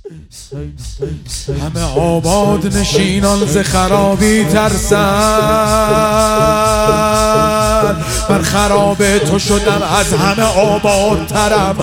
همه آباد نشینان ز خرابی ترسن، من خراب تو شدم از همه آبادترم.